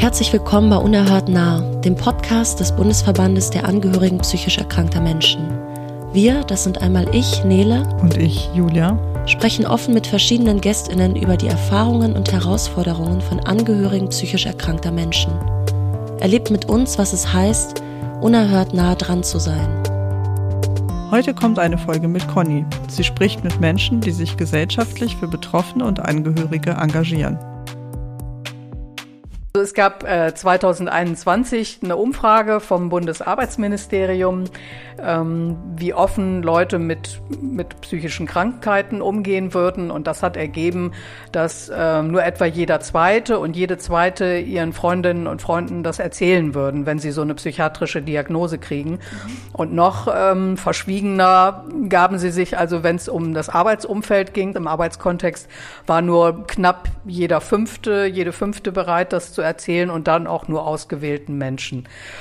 Herzlich willkommen bei Unerhört nah, dem Podcast des Bundesverbandes der Angehörigen psychisch erkrankter Menschen. Wir, das sind einmal ich, Nele, und ich, Julia, sprechen offen mit verschiedenen GästInnen über die Erfahrungen und Herausforderungen von Angehörigen psychisch erkrankter Menschen. Erlebt mit uns, was es heißt, unerhört nah dran zu sein. Heute kommt eine Folge mit Conny. Sie spricht mit Menschen, die sich gesellschaftlich für Betroffene und Angehörige engagieren. Es gab 2021 eine Umfrage vom Bundesarbeitsministerium, wie offen Leute mit psychischen Krankheiten umgehen würden. Und das hat ergeben, dass nur etwa jeder Zweite und jede Zweite ihren Freundinnen und Freunden das erzählen würden, wenn sie so eine psychiatrische Diagnose kriegen. Und noch verschwiegener gaben sie sich, also wenn es um das Arbeitsumfeld ging, im Arbeitskontext, war nur knapp jede Fünfte bereit, das zu erzählen und dann auch nur ausgewählten Menschen.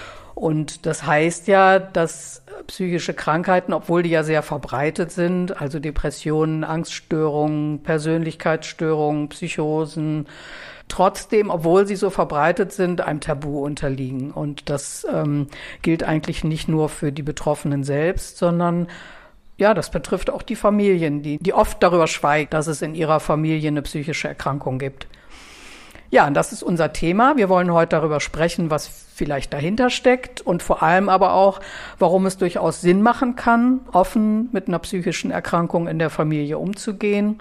Und das heißt ja, dass psychische Krankheiten, obwohl die ja sehr verbreitet sind, also Depressionen, Angststörungen, Persönlichkeitsstörungen, Psychosen, trotzdem, obwohl sie so verbreitet sind, einem Tabu unterliegen. Und das gilt eigentlich nicht nur für die Betroffenen selbst, sondern ja, das betrifft auch die Familien, die oft darüber schweigen, dass es in ihrer Familie eine psychische Erkrankung gibt. Ja, und das ist unser Thema. Wir wollen heute darüber sprechen, was vielleicht dahinter steckt und vor allem aber auch, warum es durchaus Sinn machen kann, offen mit einer psychischen Erkrankung in der Familie umzugehen.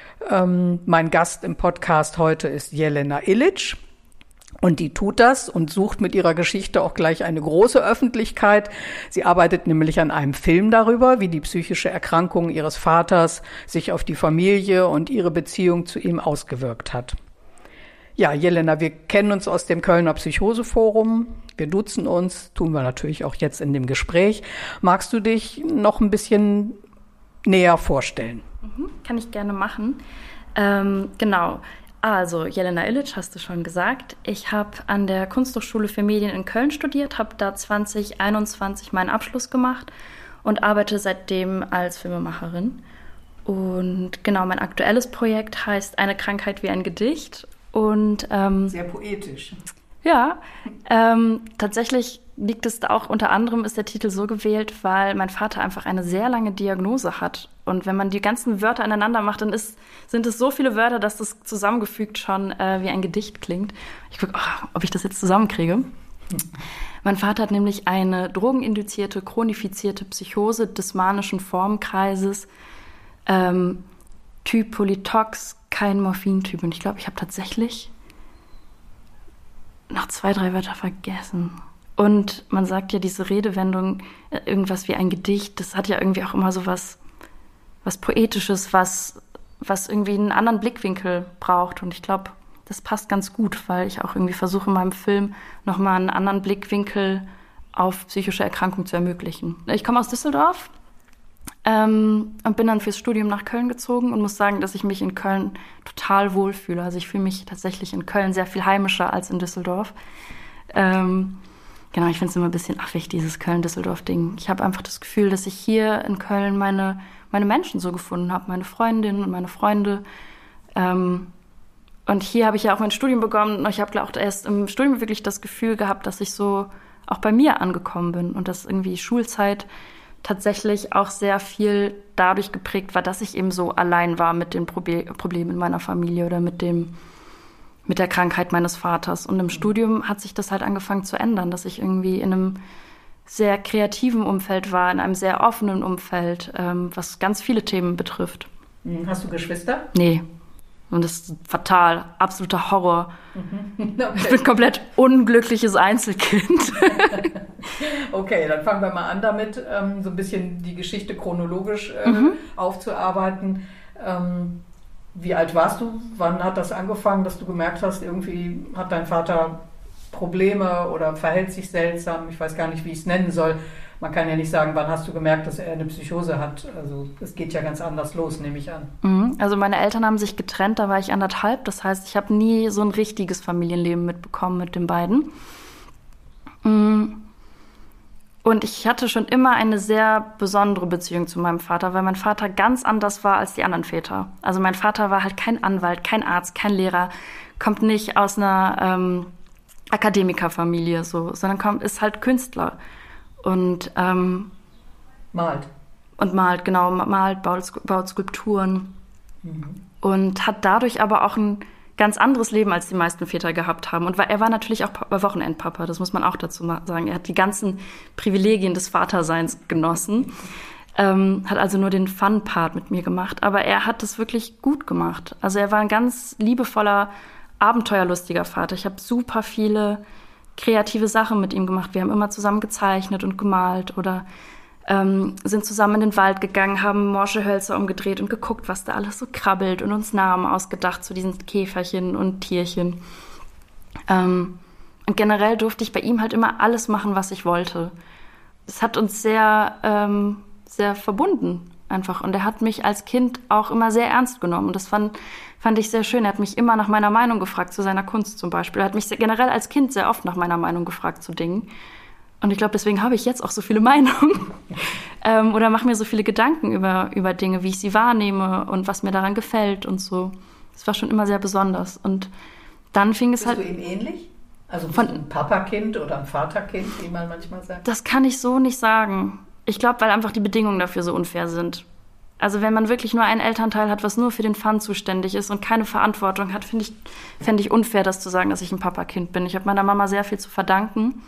Mein Gast im Podcast heute ist Jelena Ilic. Und die tut das und sucht mit ihrer Geschichte auch gleich eine große Öffentlichkeit. Sie arbeitet nämlich an einem Film darüber, wie die psychische Erkrankung ihres Vaters sich auf die Familie und ihre Beziehung zu ihm ausgewirkt hat. Ja, Jelena, wir kennen uns aus dem Kölner Psychoseforum. Wir duzen uns, tun wir natürlich auch jetzt in dem Gespräch. Magst du dich noch ein bisschen näher vorstellen? Kann ich gerne machen. Genau. Also, Jelena Ilic, hast du schon gesagt. Ich habe an der Kunsthochschule für Medien in Köln studiert, habe da 2021 meinen Abschluss gemacht und arbeite seitdem als Filmemacherin. Und genau, mein aktuelles Projekt heißt Eine Krankheit wie ein Gedicht. Und sehr poetisch. Ja, tatsächlich liegt es auch, unter anderem ist der Titel so gewählt, weil mein Vater einfach eine sehr lange Diagnose hat. Und wenn man die ganzen Wörter aneinander macht, dann sind es so viele Wörter, dass das zusammengefügt schon wie ein Gedicht klingt. Ich gucke, ob ich das jetzt zusammenkriege. Mein Vater hat nämlich eine drogeninduzierte, chronifizierte Psychose des manischen Formenkreises, Typ Polytox, kein Morphintyp. Und ich glaube, ich habe tatsächlich noch 2, 3 Wörter vergessen. Und man sagt ja, diese Redewendung, irgendwas wie ein Gedicht, das hat ja irgendwie auch immer so was Poetisches, was irgendwie einen anderen Blickwinkel braucht. Und ich glaube, das passt ganz gut, weil ich auch irgendwie versuche, in meinem Film nochmal einen anderen Blickwinkel auf psychische Erkrankung zu ermöglichen. Ich komme aus Düsseldorf und bin dann fürs Studium nach Köln gezogen und muss sagen, dass ich mich in Köln total wohlfühle. Also ich fühle mich tatsächlich in Köln sehr viel heimischer als in Düsseldorf. Genau, ich finde es immer ein bisschen affig, dieses Köln-Düsseldorf-Ding. Ich habe einfach das Gefühl, dass ich hier in Köln meine Menschen so gefunden habe, meine Freundinnen und meine Freunde. Und hier habe ich ja auch mein Studium begonnen und ich habe auch erst im Studium wirklich das Gefühl gehabt, dass ich so auch bei mir angekommen bin und dass irgendwie Schulzeit tatsächlich auch sehr viel dadurch geprägt war, dass ich eben so allein war mit den Problemen in meiner Familie oder mit der Krankheit meines Vaters. Und im Studium hat sich das halt angefangen zu ändern, dass ich irgendwie in einem sehr kreativen Umfeld war, in einem sehr offenen Umfeld, was ganz viele Themen betrifft. Hast du Geschwister? Nee. Und das ist fatal, absoluter Horror. Okay. Ich bin komplett unglückliches Einzelkind. Okay, dann fangen wir mal an damit, so ein bisschen die Geschichte chronologisch aufzuarbeiten. Wie alt warst du? Wann hat das angefangen, dass du gemerkt hast, irgendwie hat dein Vater Probleme oder verhält sich seltsam? Ich weiß gar nicht, wie ich es nennen soll. Man kann ja nicht sagen, wann hast du gemerkt, dass er eine Psychose hat. Also es geht ja ganz anders los, nehme ich an. Also meine Eltern haben sich getrennt, da war ich 1,5. Das heißt, ich habe nie so ein richtiges Familienleben mitbekommen mit den beiden. Und ich hatte schon immer eine sehr besondere Beziehung zu meinem Vater, weil mein Vater ganz anders war als die anderen Väter. Also mein Vater war halt kein Anwalt, kein Arzt, kein Lehrer, kommt nicht aus einer Akademikerfamilie, so, sondern ist halt Künstler und malt. Und malt, genau, baut Skulpturen und hat dadurch aber auch ein ganz anderes Leben, als die meisten Väter gehabt haben. Und er war natürlich auch Wochenendpapa, das muss man auch dazu sagen. Er hat die ganzen Privilegien des Vaterseins genossen, hat also nur den Fun-Part mit mir gemacht. Aber er hat das wirklich gut gemacht. Also er war ein ganz liebevoller, abenteuerlustiger Vater. Ich habe super viele kreative Sachen mit ihm gemacht. Wir haben immer zusammen gezeichnet und gemalt oder sind zusammen in den Wald gegangen, haben morsche Hölzer umgedreht und geguckt, was da alles so krabbelt und uns Namen ausgedacht zu diesen Käferchen und Tierchen. Und generell durfte ich bei ihm halt immer alles machen, was ich wollte. Es hat uns sehr, sehr verbunden einfach. Und er hat mich als Kind auch immer sehr ernst genommen. Und das fand ich sehr schön. Er hat mich immer nach meiner Meinung gefragt, zu seiner Kunst zum Beispiel. Er hat mich generell als Kind sehr oft nach meiner Meinung gefragt zu Dingen. Und ich glaube, deswegen habe ich jetzt auch so viele Meinungen oder mache mir so viele Gedanken über Dinge, wie ich sie wahrnehme und was mir daran gefällt und so. Das war schon immer sehr besonders. Und dann fing es halt... Bist du ihm ähnlich? Also bist du ein Papakind oder ein Vaterkind, wie man manchmal sagt? Das kann ich so nicht sagen. Ich glaube, weil einfach die Bedingungen dafür so unfair sind. Also wenn man wirklich nur einen Elternteil hat, was nur für den Fun zuständig ist und keine Verantwortung hat, fände ich unfair, das zu sagen, dass ich ein Papakind bin. Ich habe meiner Mama sehr viel zu verdanken.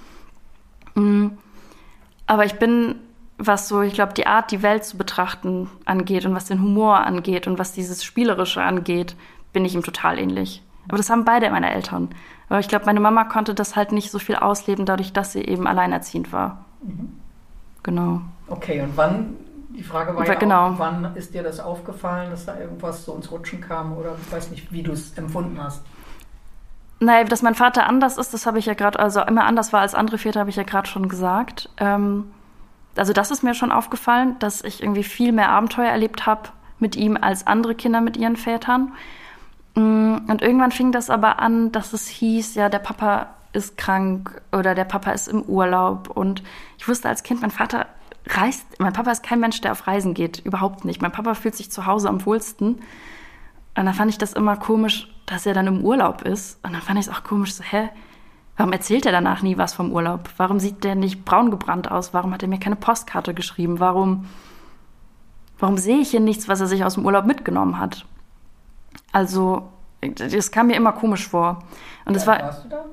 Aber ich bin, was so, ich glaube, die Art, die Welt zu betrachten angeht und was den Humor angeht und was dieses Spielerische angeht, bin ich ihm total ähnlich. Aber das haben beide meine Eltern. Aber ich glaube, meine Mama konnte das halt nicht so viel ausleben, dadurch, dass sie eben alleinerziehend war. Genau. Okay, und wann, die Frage war genau. Auch, wann ist dir das aufgefallen, dass da irgendwas so ins Rutschen kam oder ich weiß nicht, wie du es empfunden hast? Naja, dass mein Vater anders ist, das habe ich ja gerade, also immer anders war als andere Väter, habe ich ja gerade schon gesagt. Also das ist mir schon aufgefallen, dass ich irgendwie viel mehr Abenteuer erlebt habe mit ihm als andere Kinder mit ihren Vätern. Und irgendwann fing das aber an, dass es hieß, ja, der Papa ist krank oder der Papa ist im Urlaub. Und ich wusste als Kind, mein Papa ist kein Mensch, der auf Reisen geht, überhaupt nicht. Mein Papa fühlt sich zu Hause am wohlsten. Und dann fand ich das immer komisch, dass er dann im Urlaub ist. Und dann fand ich es auch komisch, so, warum erzählt er danach nie was vom Urlaub? Warum sieht der nicht braun gebrannt aus? Warum hat er mir keine Postkarte geschrieben? Warum sehe ich hier nichts, was er sich aus dem Urlaub mitgenommen hat? Also, das kam mir immer komisch vor. Und das warst du da?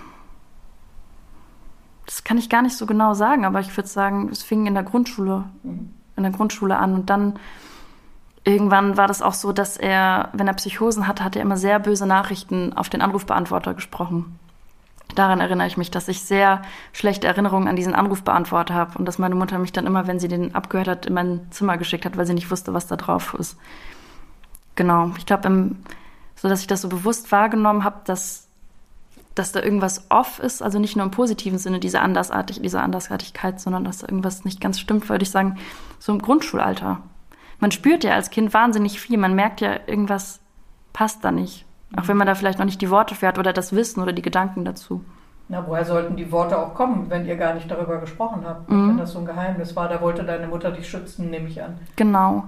Das kann ich gar nicht so genau sagen, aber ich würde sagen, es fing in der Grundschule an. Und dann irgendwann war das auch so, dass er, wenn er Psychosen hatte, hat er immer sehr böse Nachrichten auf den Anrufbeantworter gesprochen. Daran erinnere ich mich, dass ich sehr schlechte Erinnerungen an diesen Anrufbeantworter habe und dass meine Mutter mich dann immer, wenn sie den abgehört hat, in mein Zimmer geschickt hat, weil sie nicht wusste, was da drauf ist. Genau, ich glaube, so dass ich das so bewusst wahrgenommen habe, dass da irgendwas off ist, also nicht nur im positiven Sinne, diese Andersartigkeit, sondern dass da irgendwas nicht ganz stimmt, würde ich sagen, so im Grundschulalter. Man spürt ja als Kind wahnsinnig viel, man merkt ja, irgendwas passt da nicht. Auch wenn man da vielleicht noch nicht die Worte für hat oder das Wissen oder die Gedanken dazu. Na, woher sollten die Worte auch kommen, wenn ihr gar nicht darüber gesprochen habt? Wenn das so ein Geheimnis war, da wollte deine Mutter dich schützen, nehme ich an. Genau.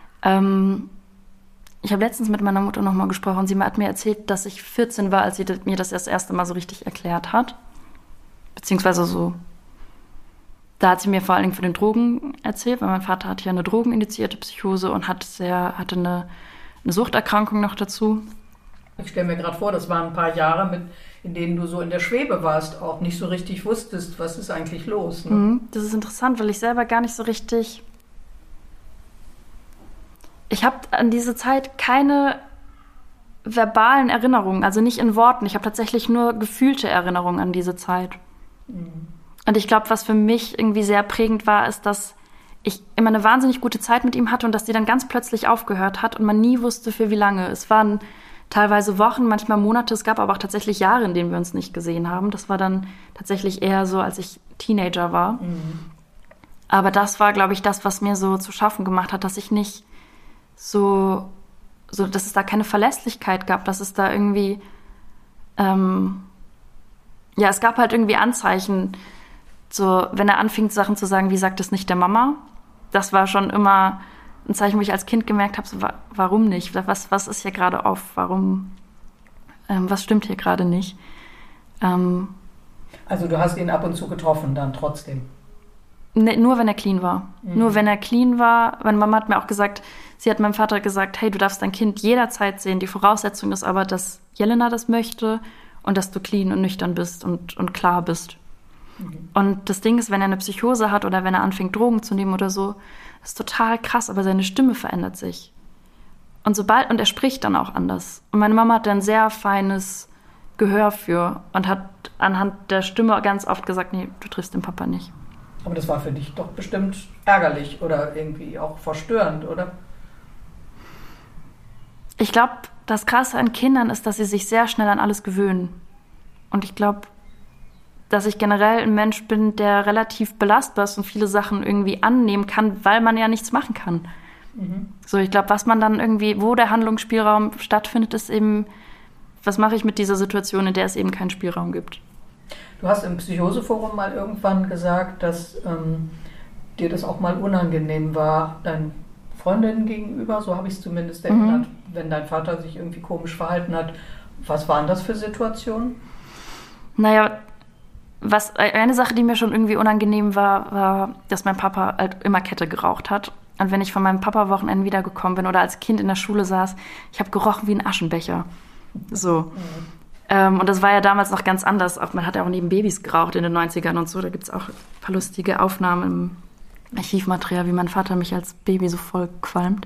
Ich habe letztens mit meiner Mutter nochmal gesprochen. Sie hat mir erzählt, dass ich 14 war, als sie mir das erste Mal so richtig erklärt hat. Beziehungsweise so. Da hat sie mir vor allen Dingen von den Drogen erzählt, weil mein Vater hatte ja eine drogenindizierte Psychose und hatte eine Suchterkrankung noch dazu. Ich stelle mir gerade vor, das waren ein paar Jahre, in denen du so in der Schwebe warst, auch nicht so richtig wusstest, was ist eigentlich los. Ne? Das ist interessant, weil ich selber gar nicht so richtig... Ich habe an diese Zeit keine verbalen Erinnerungen, also nicht in Worten. Ich habe tatsächlich nur gefühlte Erinnerungen an diese Zeit. Und ich glaube, was für mich irgendwie sehr prägend war, ist, dass ich immer eine wahnsinnig gute Zeit mit ihm hatte und dass die dann ganz plötzlich aufgehört hat und man nie wusste, für wie lange. Es waren teilweise Wochen, manchmal Monate. Es gab aber auch tatsächlich Jahre, in denen wir uns nicht gesehen haben. Das war dann tatsächlich eher so, als ich Teenager war. Aber das war, glaube ich, das, was mir so zu schaffen gemacht hat, dass ich nicht so dass es da keine Verlässlichkeit gab, dass es da irgendwie, es gab halt irgendwie Anzeichen, so, wenn er anfing, Sachen zu sagen, wie sagt es nicht der Mama? Das war schon immer ein Zeichen, wo ich als Kind gemerkt habe, so, warum nicht? Was ist hier gerade off? Warum, was stimmt hier gerade nicht? Und Also du hast ihn ab und zu getroffen dann trotzdem? Nee, nur wenn er clean war. Nur wenn er clean war. Meine Mama hat mir auch gesagt, sie hat meinem Vater gesagt, hey, du darfst dein Kind jederzeit sehen. Die Voraussetzung ist aber, dass Jelena das möchte und dass du clean und nüchtern bist und klar bist. Und das Ding ist, wenn er eine Psychose hat oder wenn er anfängt, Drogen zu nehmen oder so, das ist total krass, aber seine Stimme verändert sich. Und er spricht dann auch anders. Und meine Mama hat da ein sehr feines Gehör für und hat anhand der Stimme ganz oft gesagt, nee, du triffst den Papa nicht. Aber das war für dich doch bestimmt ärgerlich oder irgendwie auch verstörend, oder? Ich glaube, das Krasse an Kindern ist, dass sie sich sehr schnell an alles gewöhnen. Und ich glaube, dass ich generell ein Mensch bin, der relativ belastbar ist und viele Sachen irgendwie annehmen kann, weil man ja nichts machen kann. So, ich glaube, was man dann irgendwie, wo der Handlungsspielraum stattfindet, ist eben, was mache ich mit dieser Situation, in der es eben keinen Spielraum gibt. Du hast im Psychoseforum mal irgendwann gesagt, dass dir das auch mal unangenehm war, deinen Freundinnen gegenüber, so habe ich es zumindest erinnert, wenn dein Vater sich irgendwie komisch verhalten hat. Was waren das für Situationen? Naja, eine Sache, die mir schon irgendwie unangenehm war, dass mein Papa halt immer Kette geraucht hat. Und wenn ich von meinem Papa-Wochenende wiedergekommen bin oder als Kind in der Schule saß, ich habe gerochen wie ein Aschenbecher. So. Und das war ja damals noch ganz anders. Auch, man hat ja auch neben Babys geraucht in den 90ern und so. Da gibt es auch ein paar lustige Aufnahmen im Archivmaterial, wie mein Vater mich als Baby so voll qualmt.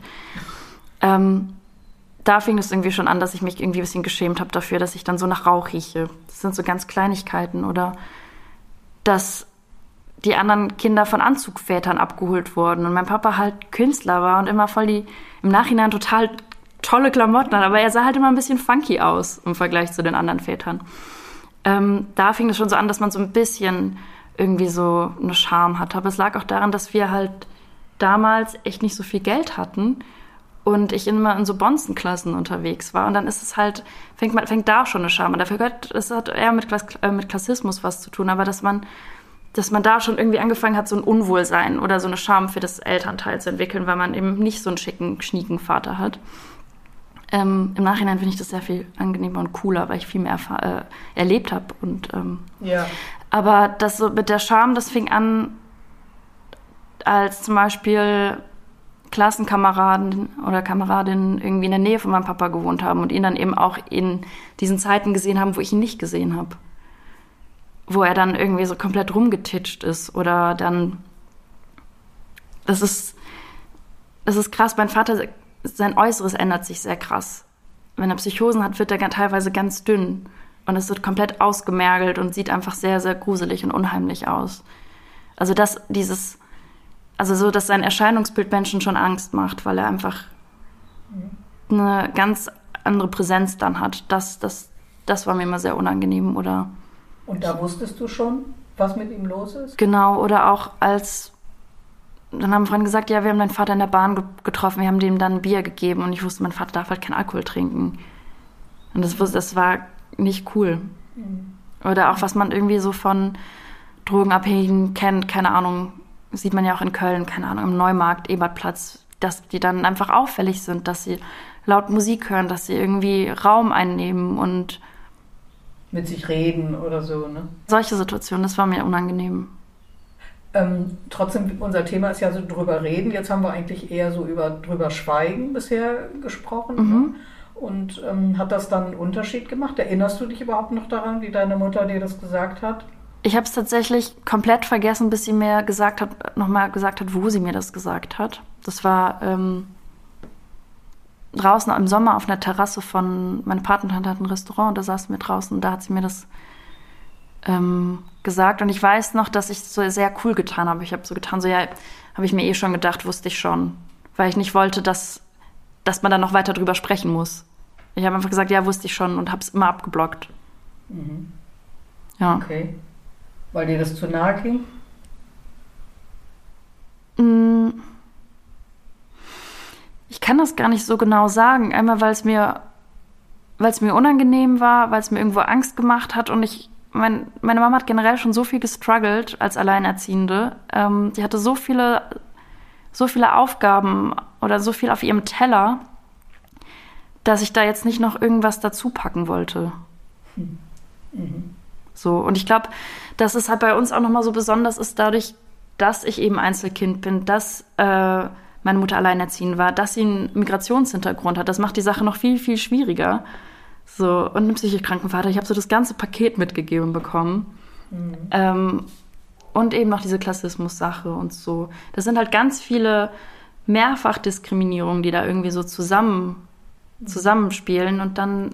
Da fing es irgendwie schon an, dass ich mich irgendwie ein bisschen geschämt habe dafür, dass ich dann so nach Rauch rieche. Das sind so ganz Kleinigkeiten. Oder dass die anderen Kinder von Anzugvätern abgeholt wurden und mein Papa halt Künstler war und immer voll im Nachhinein total tolle Klamotten hat, aber er sah halt immer ein bisschen funky aus im Vergleich zu den anderen Vätern. Da fing es schon so an, dass man so ein bisschen irgendwie so eine Scham hatte. Aber es lag auch daran, dass wir halt damals echt nicht so viel Geld hatten und ich immer in so Bonzenklassen unterwegs war. Und dann ist es halt, fängt da schon eine Scham an. Dafür gehört, es hat eher mit Klassismus was zu tun, aber dass man da schon irgendwie angefangen hat, so ein Unwohlsein oder so eine Scham für das Elternteil zu entwickeln, weil man eben nicht so einen schicken, schnieken Vater hat. Im Nachhinein finde ich das sehr viel angenehmer und cooler, weil ich viel mehr erlebt habe. Ja. Aber das so mit der Scham, das fing an, als zum Beispiel Klassenkameraden oder Kameradinnen irgendwie in der Nähe von meinem Papa gewohnt haben und ihn dann eben auch in diesen Zeiten gesehen haben, wo ich ihn nicht gesehen habe. Wo er dann irgendwie so komplett rumgetitscht ist oder dann, das ist krass, mein Vater, sein Äußeres ändert sich sehr krass. Wenn er Psychosen hat, wird er teilweise ganz dünn und es wird komplett ausgemergelt und sieht einfach sehr, sehr gruselig und unheimlich aus. Also dass sein Erscheinungsbild Menschen schon Angst macht, weil er einfach eine ganz andere Präsenz dann hat. Das war mir immer sehr unangenehm, oder? Und da wusstest du schon, was mit ihm los ist? Genau, oder auch dann haben Freunde gesagt, ja, wir haben deinen Vater in der Bahn getroffen, wir haben dem dann ein Bier gegeben und ich wusste, mein Vater darf halt keinen Alkohol trinken. Und das war nicht cool. Oder auch, was man irgendwie so von Drogenabhängigen kennt, keine Ahnung, sieht man ja auch in Köln, keine Ahnung, im Neumarkt, Ebertplatz, dass die dann einfach auffällig sind, dass sie laut Musik hören, dass sie irgendwie Raum einnehmen und mit sich reden oder so, ne? Solche Situationen, das war mir unangenehm. Trotzdem, unser Thema ist ja so drüber reden. Jetzt haben wir eigentlich eher so drüber schweigen bisher gesprochen. Ne? Und hat das dann einen Unterschied gemacht? Erinnerst du dich überhaupt noch daran, wie deine Mutter dir das gesagt hat? Ich habe es tatsächlich komplett vergessen, bis sie mir nochmal gesagt hat, wo sie mir das gesagt hat. Das war draußen im Sommer auf einer Terrasse meine Patentante hat ein Restaurant und da saßen wir draußen und da hat sie mir das gesagt. Und ich weiß noch, dass ich so sehr cool getan habe. Ich habe so getan, so ja, habe ich mir schon gedacht, wusste ich schon. Weil ich nicht wollte, dass man dann noch weiter drüber sprechen muss. Ich habe einfach gesagt, ja, wusste ich schon und habe es immer abgeblockt. Ja. Okay. Weil dir das zu nahe ging? Ich kann das gar nicht so genau sagen. Einmal, weil es mir unangenehm war, weil es mir irgendwo Angst gemacht hat und meine Mama hat generell schon so viel gestruggelt als Alleinerziehende. Die hatte so viele Aufgaben oder so viel auf ihrem Teller, dass ich da jetzt nicht noch irgendwas dazu packen wollte. So. Und ich glaube, dass es halt bei uns auch nochmal so besonders ist, dadurch, dass ich eben Einzelkind bin, dass meine Mutter alleinerziehend war, dass sie einen Migrationshintergrund hat. Das macht die Sache noch viel, viel schwieriger. So. Und einen psychisch kranken Vater. Ich habe so das ganze Paket mitgegeben bekommen. Und eben noch diese Klassismus-Sache und so. Das sind halt ganz viele Mehrfachdiskriminierungen, die da irgendwie so zusammenspielen. Und dann,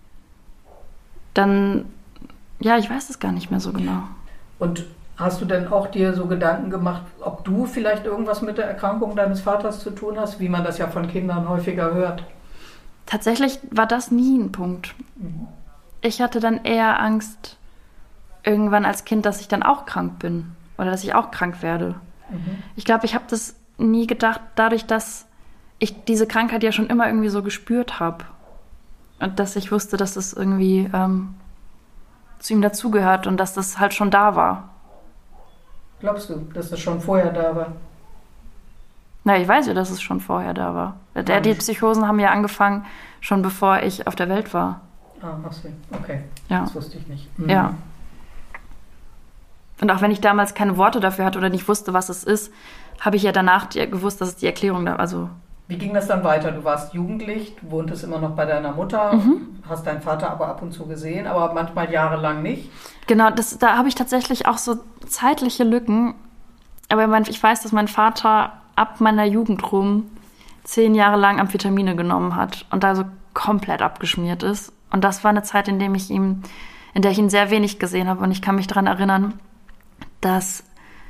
ja, ich weiß es gar nicht mehr so genau. Und hast du denn auch dir so Gedanken gemacht, ob du vielleicht irgendwas mit der Erkrankung deines Vaters zu tun hast, wie man das ja von Kindern häufiger hört? Tatsächlich war das nie ein Punkt. Ich hatte dann eher Angst, irgendwann als Kind, dass ich dann auch krank bin oder dass ich auch krank werde. Ich glaube, ich habe das nie gedacht, dadurch, dass ich diese Krankheit ja schon immer irgendwie so gespürt habe und dass ich wusste, dass es irgendwie zu ihm dazugehört und dass das halt schon da war. Glaubst du, dass das schon vorher da war? Na, ich weiß ja, dass es schon vorher da war. Die Psychosen haben ja angefangen, schon bevor ich auf der Welt war. Ach so, okay. Ja. Das wusste ich nicht. Ja. Und auch wenn ich damals keine Worte dafür hatte oder nicht wusste, was es ist, habe ich ja danach gewusst, dass es die Erklärung da, also... Wie ging das dann weiter? Du warst jugendlich, wohntest immer noch bei deiner Mutter, hast deinen Vater aber ab und zu gesehen, aber manchmal jahrelang nicht. Genau, da habe ich tatsächlich auch so zeitliche Lücken. Aber ich weiß, dass mein Vater ab meiner Jugend rum 10 Jahre lang Amphetamine genommen hat und da so komplett abgeschmiert ist. Und das war eine Zeit, in der ich ihn sehr wenig gesehen habe. Und ich kann mich daran erinnern, dass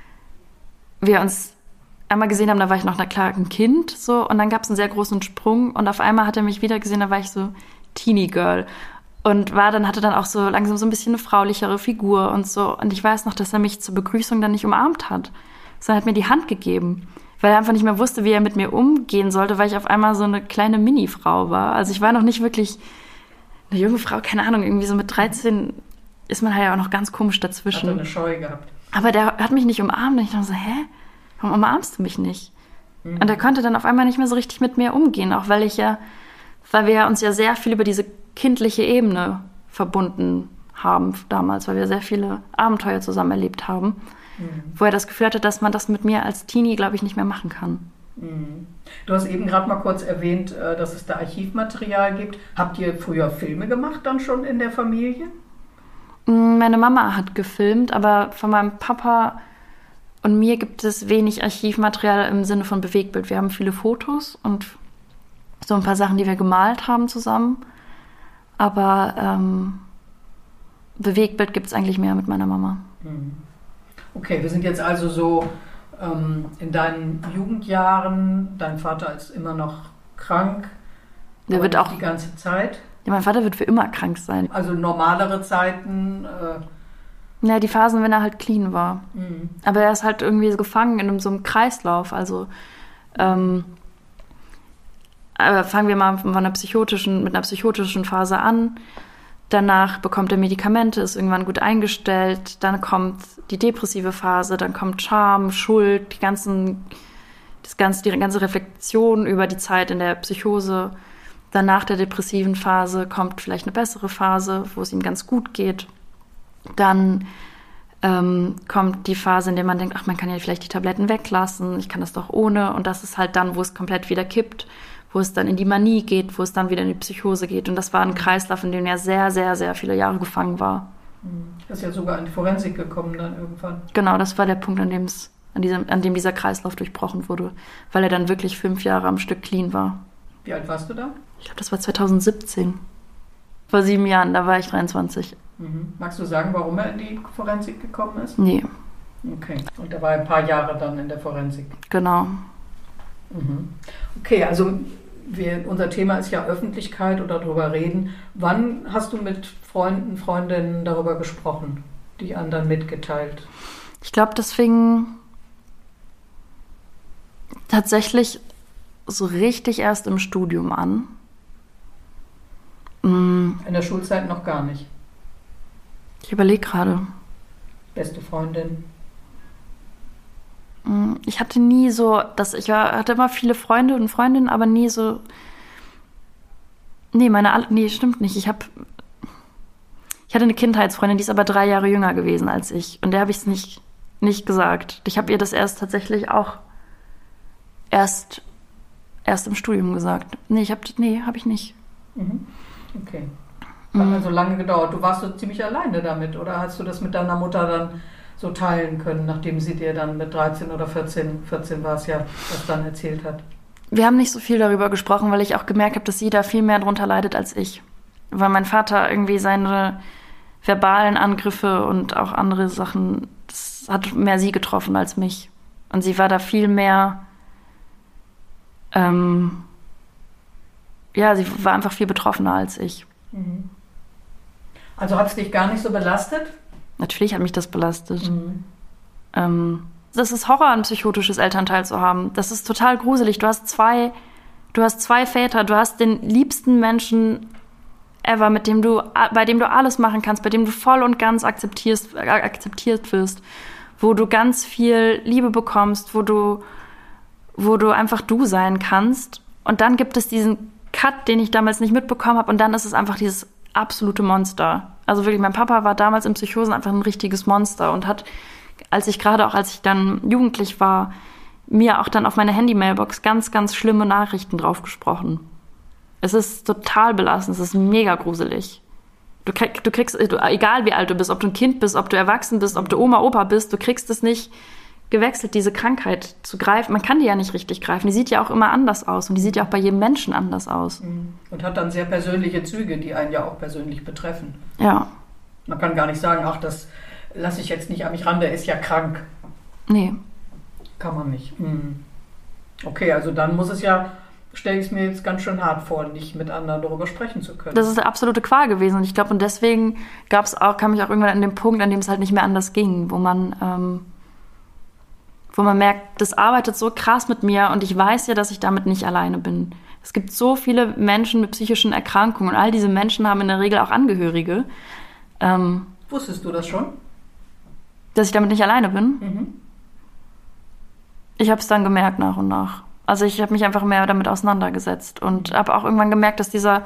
wir uns einmal gesehen haben, da war ich noch ein Kind, so, und dann gab es einen sehr großen Sprung und auf einmal hat er mich wieder gesehen, da war ich so Teenie Girl und hatte dann auch so langsam so ein bisschen eine fraulichere Figur und so. Und ich weiß noch, dass er mich zur Begrüßung dann nicht umarmt hat, sondern hat mir die Hand gegeben, weil er einfach nicht mehr wusste, wie er mit mir umgehen sollte, weil ich auf einmal so eine kleine Mini-Frau war. Also ich war noch nicht wirklich eine junge Frau, keine Ahnung, irgendwie so mit 13 ist man halt ja auch noch ganz komisch dazwischen. Hat er eine Scheu gehabt. Aber der hat mich nicht umarmt und ich dachte so, hä? Warum umarmst du mich nicht? Und er konnte dann auf einmal nicht mehr so richtig mit mir umgehen, auch weil wir uns ja sehr viel über diese kindliche Ebene verbunden haben damals, weil wir sehr viele Abenteuer zusammen erlebt haben, wo er das Gefühl hatte, dass man das mit mir als Teenie, glaube ich, nicht mehr machen kann. Du hast eben gerade mal kurz erwähnt, dass es da Archivmaterial gibt. Habt ihr früher Filme gemacht dann schon in der Familie? Meine Mama hat gefilmt, aber von meinem Papa und mir gibt es wenig Archivmaterial im Sinne von Bewegtbild. Wir haben viele Fotos und so ein paar Sachen, die wir gemalt haben zusammen. Aber Bewegtbild gibt es eigentlich mehr mit meiner Mama. Okay, wir sind jetzt also so in deinen Jugendjahren. Dein Vater ist immer noch krank. Der wird auch die ganze Zeit. Ja, mein Vater wird für immer krank sein. Also normalere Zeiten. Ja, die Phasen, wenn er halt clean war. Aber er ist halt irgendwie so gefangen in so einem Kreislauf. Also fangen wir mal mit einer psychotischen Phase an. Danach bekommt er Medikamente, ist irgendwann gut eingestellt. Dann kommt die depressive Phase, dann kommt Scham, Schuld, die ganze Reflexion über die Zeit in der Psychose. Dann nach der depressiven Phase kommt vielleicht eine bessere Phase, wo es ihm ganz gut geht. Dann kommt die Phase, in der man denkt, ach, man kann ja vielleicht die Tabletten weglassen, ich kann das doch ohne. Und das ist halt dann, wo es komplett wieder kippt, wo es dann in die Manie geht, wo es dann wieder in die Psychose geht. Und das war ein Kreislauf, in dem er sehr, sehr, sehr viele Jahre gefangen war. Das ist ja sogar in die Forensik gekommen dann irgendwann. Genau, das war der Punkt, an dem dieser Kreislauf durchbrochen wurde, weil er dann wirklich 5 Jahre am Stück clean war. Wie alt warst du da? Ich glaube, das war 2017. Vor 7 Jahren, da war ich 23. Magst du sagen, warum er in die Forensik gekommen ist? Nee. Okay, und er war ein paar Jahre dann in der Forensik. Genau. Okay, also unser Thema ist ja Öffentlichkeit oder darüber reden. Wann hast du mit Freunden, Freundinnen darüber gesprochen, die anderen mitgeteilt? Ich glaube, das fing tatsächlich so richtig erst im Studium an. In der Schulzeit noch gar nicht? Ich überlege gerade. Beste Freundin? Ich hatte nie so, hatte immer viele Freunde und Freundinnen, aber nie so. Nee, stimmt nicht. Ich habe Ich hatte eine Kindheitsfreundin, die ist aber 3 Jahre jünger gewesen als ich. Und der habe ich es nicht gesagt. Ich habe ihr das tatsächlich auch erst im Studium gesagt. Habe ich nicht. Mhm. Okay. Hat also lange gedauert. Du warst so ziemlich alleine damit, oder hast du das mit deiner Mutter dann so teilen können, nachdem sie dir dann mit 13 oder 14 war es ja, das dann erzählt hat? Wir haben nicht so viel darüber gesprochen, weil ich auch gemerkt habe, dass sie da viel mehr drunter leidet als ich. Weil mein Vater irgendwie seine verbalen Angriffe und auch andere Sachen, das hat mehr sie getroffen als mich. Und sie war da viel mehr, sie war einfach viel betroffener als ich. Mhm. Also hat es dich gar nicht so belastet? Natürlich hat mich das belastet. Das ist Horror, ein psychotisches Elternteil zu haben. Das ist total gruselig. Du hast zwei Väter, du hast den liebsten Menschen ever, bei dem du alles machen kannst, bei dem du voll und ganz akzeptiert wirst, wo du ganz viel Liebe bekommst, wo du einfach du sein kannst. Und dann gibt es diesen Cut, den ich damals nicht mitbekommen habe, und dann ist es einfach dieses absolute Monster. Also wirklich, mein Papa war damals in Psychosen einfach ein richtiges Monster und hat, als ich dann jugendlich war, mir auch dann auf meine Handy-Mailbox ganz, ganz schlimme Nachrichten draufgesprochen. Es ist total belastend, es ist mega gruselig. Du kriegst, egal wie alt du bist, ob du ein Kind bist, ob du erwachsen bist, ob du Oma, Opa bist, du kriegst es nicht gewechselt, diese Krankheit zu greifen. Man kann die ja nicht richtig greifen. Die sieht ja auch immer anders aus und die sieht ja auch bei jedem Menschen anders aus. Und hat dann sehr persönliche Züge, die einen ja auch persönlich betreffen. Ja. Man kann gar nicht sagen, ach, das lasse ich jetzt nicht an mich ran, der ist ja krank. Nee. Kann man nicht. Okay, also dann muss es ja, stelle ich es mir jetzt ganz schön hart vor, nicht mit anderen darüber sprechen zu können. Das ist eine absolute Qual gewesen und ich glaube, und deswegen kam ich auch irgendwann an den Punkt, an dem es halt nicht mehr anders ging, wo man merkt, das arbeitet so krass mit mir und ich weiß ja, dass ich damit nicht alleine bin. Es gibt so viele Menschen mit psychischen Erkrankungen und all diese Menschen haben in der Regel auch Angehörige. Wusstest du das schon? Dass ich damit nicht alleine bin? Ich habe es dann gemerkt nach und nach. Also ich habe mich einfach mehr damit auseinandergesetzt und habe auch irgendwann gemerkt, dass dieser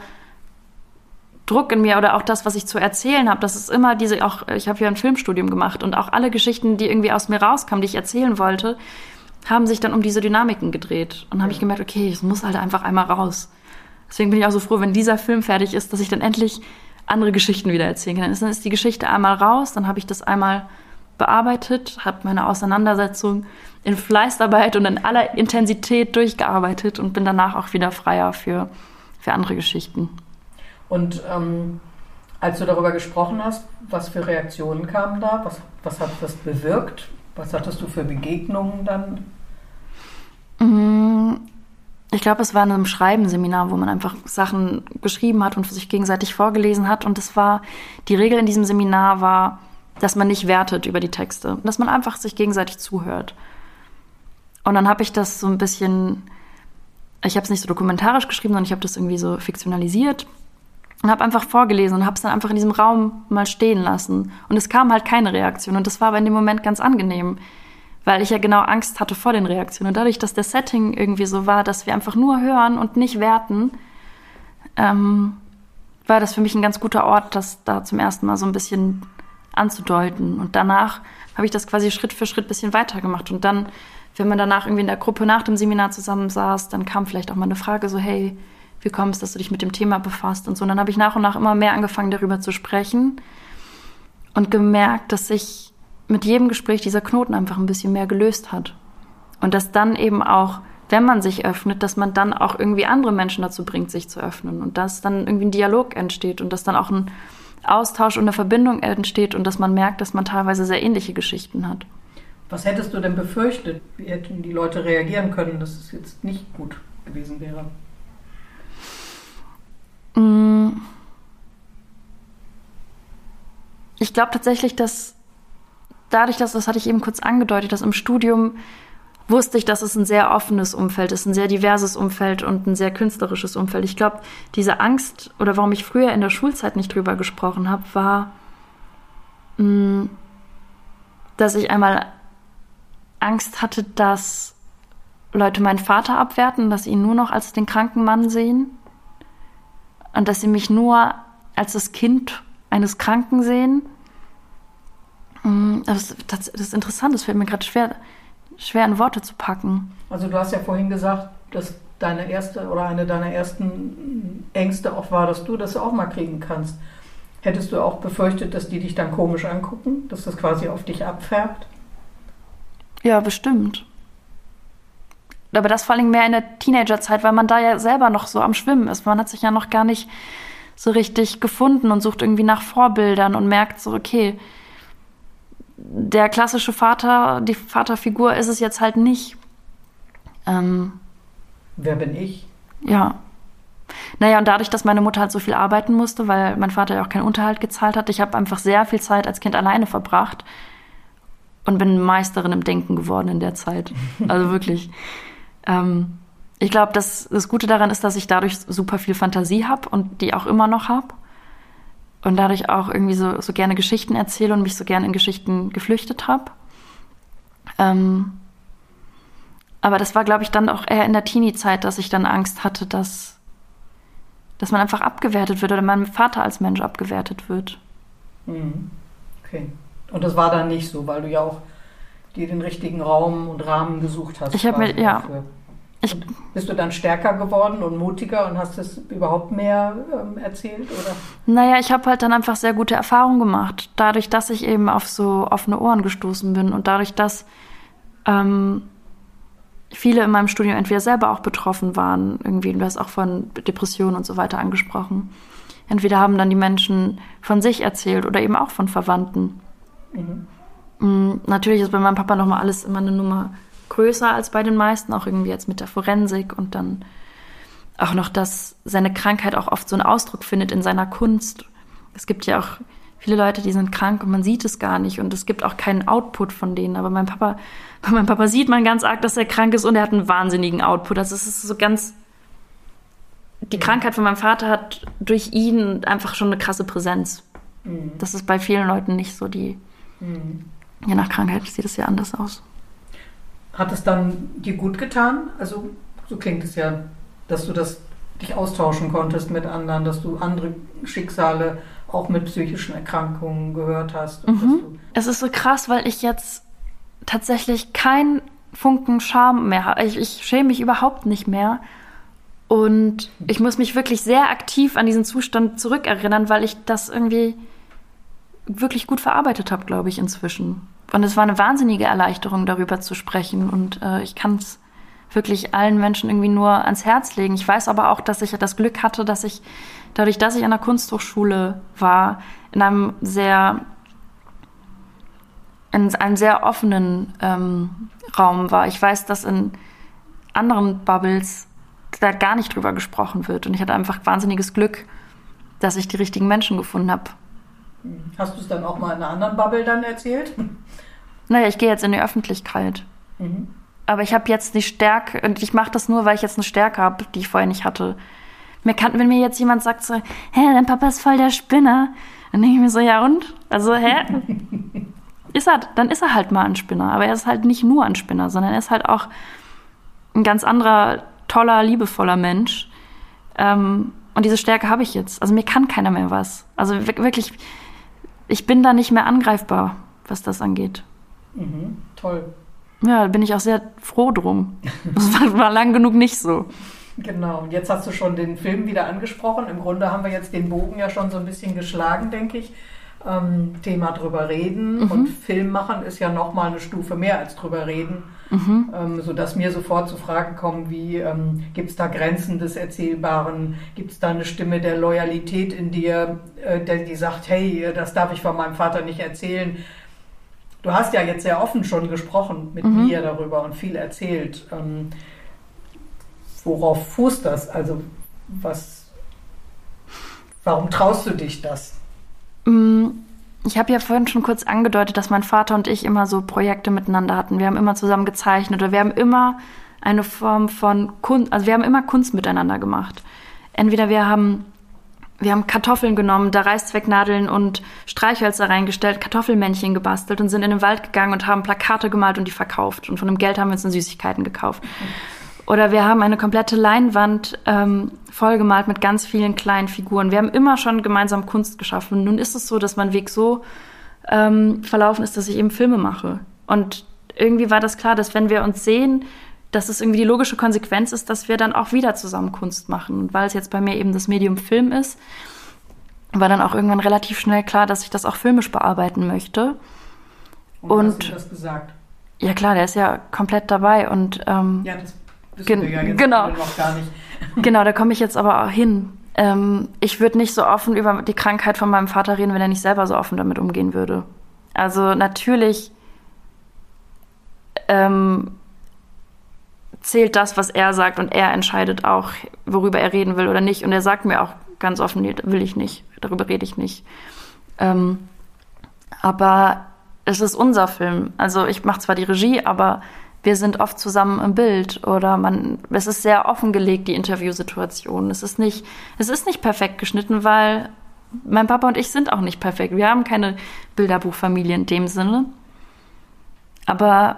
Druck in mir oder auch das, was ich zu erzählen habe, das ist immer ich habe ja ein Filmstudium gemacht und auch alle Geschichten, die irgendwie aus mir rauskamen, die ich erzählen wollte, haben sich dann um diese Dynamiken gedreht. Und habe ich gemerkt, okay, es muss halt einfach einmal raus. Deswegen bin ich auch so froh, wenn dieser Film fertig ist, dass ich dann endlich andere Geschichten wieder erzählen kann. Dann ist die Geschichte einmal raus, dann habe ich das einmal bearbeitet, habe meine Auseinandersetzung in Fleißarbeit und in aller Intensität durchgearbeitet und bin danach auch wieder freier für andere Geschichten. Und als du darüber gesprochen hast, was für Reaktionen kamen da? Was hat das bewirkt? Was hattest du für Begegnungen dann? Ich glaube, es war in einem Schreibenseminar, wo man einfach Sachen geschrieben hat und für sich gegenseitig vorgelesen hat. Und die Regel in diesem Seminar war, dass man nicht wertet über die Texte, dass man einfach sich gegenseitig zuhört. Und dann habe ich das so ein bisschen, ich habe es nicht so dokumentarisch geschrieben, sondern ich habe das irgendwie so fiktionalisiert und habe einfach vorgelesen und habe es dann einfach in diesem Raum mal stehen lassen. Und es kam halt keine Reaktion. Und das war aber in dem Moment ganz angenehm, weil ich ja genau Angst hatte vor den Reaktionen. Und dadurch, dass das Setting irgendwie so war, dass wir einfach nur hören und nicht werten, war das für mich ein ganz guter Ort, das da zum ersten Mal so ein bisschen anzudeuten. Und danach habe ich das quasi Schritt für Schritt ein bisschen weitergemacht. Und dann, wenn man danach irgendwie in der Gruppe nach dem Seminar zusammensaß, dann kam vielleicht auch mal eine Frage so, hey, wie kommst du, dass du dich mit dem Thema befasst und so. Und dann habe ich nach und nach immer mehr angefangen, darüber zu sprechen und gemerkt, dass sich mit jedem Gespräch dieser Knoten einfach ein bisschen mehr gelöst hat. Und dass dann eben auch, wenn man sich öffnet, dass man dann auch irgendwie andere Menschen dazu bringt, sich zu öffnen. Und dass dann irgendwie ein Dialog entsteht und dass dann auch ein Austausch und eine Verbindung entsteht und dass man merkt, dass man teilweise sehr ähnliche Geschichten hat. Was hättest du denn befürchtet? Wie hätten die Leute reagieren können, dass es jetzt nicht gut gewesen wäre? Ich glaube tatsächlich, dass dadurch, das hatte ich eben kurz angedeutet, dass im Studium wusste ich, dass es ein sehr offenes Umfeld ist, ein sehr diverses Umfeld und ein sehr künstlerisches Umfeld. Ich glaube, diese Angst oder warum ich früher in der Schulzeit nicht drüber gesprochen habe, war, dass ich einmal Angst hatte, dass Leute meinen Vater abwerten, dass sie ihn nur noch als den kranken Mann sehen und dass sie mich nur als das Kind eines Kranken sehen. Das ist interessant, das fällt mir gerade schwer in Worte zu packen. Also du hast ja vorhin gesagt, dass deine erste oder eine deiner ersten Ängste auch war, dass du das auch mal kriegen kannst. Hättest du auch befürchtet, dass die dich dann komisch angucken, dass das quasi auf dich abfärbt? Ja, bestimmt. Aber das vor allem mehr in der Teenagerzeit, weil man da ja selber noch so am Schwimmen ist. Man hat sich ja noch gar nicht so richtig gefunden und sucht irgendwie nach Vorbildern und merkt so, okay, der klassische Vater, die Vaterfigur ist es jetzt halt nicht. Wer bin ich? Ja. Naja, und dadurch, dass meine Mutter halt so viel arbeiten musste, weil mein Vater ja auch keinen Unterhalt gezahlt hat, ich habe einfach sehr viel Zeit als Kind alleine verbracht und bin Meisterin im Denken geworden in der Zeit. Also wirklich. Ich glaube, das Gute daran ist, dass ich dadurch super viel Fantasie habe und die auch immer noch habe. Und dadurch auch irgendwie so gerne Geschichten erzähle und mich so gerne in Geschichten geflüchtet habe. Aber das war, glaube ich, dann auch eher in der Teenie-Zeit, dass ich dann Angst hatte, dass man einfach abgewertet wird oder mein Vater als Mensch abgewertet wird. Okay. Und das war dann nicht so, weil du ja auch dir den richtigen Raum und Rahmen gesucht hast. Ich habe mir, ja. Bist du dann stärker geworden und mutiger und hast es überhaupt mehr erzählt, oder? Naja, ich habe halt dann einfach sehr gute Erfahrungen gemacht. Dadurch, dass ich eben auf so offene Ohren gestoßen bin und dadurch, dass viele in meinem Studium entweder selber auch betroffen waren, irgendwie, du hast auch von Depressionen und so weiter angesprochen. Entweder haben dann die Menschen von sich erzählt oder eben auch von Verwandten. Natürlich ist bei meinem Papa nochmal alles immer eine Nummer größer als bei den meisten, auch irgendwie jetzt mit der Forensik und dann auch noch, dass seine Krankheit auch oft so einen Ausdruck findet in seiner Kunst. Es gibt ja auch viele Leute, die sind krank und man sieht es gar nicht und es gibt auch keinen Output von denen. Aber bei meinem Papa sieht man ganz arg, dass er krank ist und er hat einen wahnsinnigen Output. Also es ist so ganz, die Krankheit von meinem Vater hat durch ihn einfach schon eine krasse Präsenz. Das ist bei vielen Leuten nicht so, je nach Krankheit sieht es ja anders aus. Hat es dann dir gut getan? Also so klingt es ja, dass du dich austauschen konntest mit anderen, dass du andere Schicksale auch mit psychischen Erkrankungen gehört hast. Und Es ist so krass, weil ich jetzt tatsächlich keinen Funken Scham mehr habe. Ich schäme mich überhaupt nicht mehr. Und ich muss mich wirklich sehr aktiv an diesen Zustand zurückerinnern, weil ich das irgendwie wirklich gut verarbeitet habe, glaube ich, inzwischen. Und es war eine wahnsinnige Erleichterung, darüber zu sprechen. Und ich kann es wirklich allen Menschen irgendwie nur ans Herz legen. Ich weiß aber auch, dass ich das Glück hatte, dass ich, dadurch, dass ich an der Kunsthochschule war, in einem sehr offenen Raum war. Ich weiß, dass in anderen Bubbles da gar nicht drüber gesprochen wird. Und ich hatte einfach wahnsinniges Glück, dass ich die richtigen Menschen gefunden habe. Hast du es dann auch mal in einer anderen Bubble dann erzählt? Naja, ich gehe jetzt in die Öffentlichkeit. Aber ich habe jetzt die Stärke, und ich mache das nur, weil ich jetzt eine Stärke habe, die ich vorher nicht hatte. Wenn mir jetzt jemand sagt so, hä, dein Papa ist voll der Spinner, dann denke ich mir so, ja und? Also, dann ist er halt mal ein Spinner. Aber er ist halt nicht nur ein Spinner, sondern er ist halt auch ein ganz anderer, toller, liebevoller Mensch. Und diese Stärke habe ich jetzt. Also mir kann keiner mehr was. Also wirklich, ich bin da nicht mehr angreifbar, was das angeht. Toll. Ja, da bin ich auch sehr froh drum. Das war lang genug nicht so. Genau, und jetzt hast du schon den Film wieder angesprochen. Im Grunde haben wir jetzt den Bogen ja schon so ein bisschen geschlagen, denke ich. Thema drüber reden und Film machen ist ja nochmal eine Stufe mehr als drüber reden. Sodass mir sofort zu Fragen kommen wie, gibt es da Grenzen des Erzählbaren? Gibt es da eine Stimme der Loyalität in dir, die sagt, hey, das darf ich von meinem Vater nicht erzählen? Du hast ja jetzt sehr offen schon gesprochen mit mir darüber und viel erzählt. Worauf fußt das? Also warum traust du dich das? Ich habe ja vorhin schon kurz angedeutet, dass mein Vater und ich immer so Projekte miteinander hatten. Wir haben immer zusammen gezeichnet oder wir haben immer eine Form von Kunst, also wir haben immer Kunst miteinander gemacht. Entweder wir haben Kartoffeln genommen, da Reißzwecknadeln und Streichhölzer reingestellt, Kartoffelmännchen gebastelt und sind in den Wald gegangen und haben Plakate gemalt und die verkauft. Und von dem Geld haben wir uns dann Süßigkeiten gekauft. Oder wir haben eine komplette Leinwand vollgemalt mit ganz vielen kleinen Figuren. Wir haben immer schon gemeinsam Kunst geschaffen. Nun ist es so, dass mein Weg so verlaufen ist, dass ich eben Filme mache. Und irgendwie war das klar, dass wenn wir uns sehen, dass es irgendwie die logische Konsequenz ist, dass wir dann auch wieder zusammen Kunst machen. Und weil es jetzt bei mir eben das Medium Film ist, war dann auch irgendwann relativ schnell klar, dass ich das auch filmisch bearbeiten möchte. Und hast du das gesagt? Ja klar, der ist ja komplett dabei. Und, ja, das wissen wir ja jetzt genau. noch gar nicht. Genau, da komme ich jetzt aber auch hin. Ich würde nicht so offen über die Krankheit von meinem Vater reden, wenn er nicht selber so offen damit umgehen würde. Also natürlich zählt das, was er sagt, und er entscheidet auch, worüber er reden will oder nicht. Und er sagt mir auch ganz offen, nee, will ich nicht, darüber rede ich nicht. Aber es ist unser Film. Also ich mache zwar die Regie, aber wir sind oft zusammen im Bild. Oder es ist sehr offengelegt, die Interviewsituation. Es ist nicht perfekt geschnitten, weil mein Papa und ich sind auch nicht perfekt. Wir haben keine Bilderbuchfamilie in dem Sinne. Aber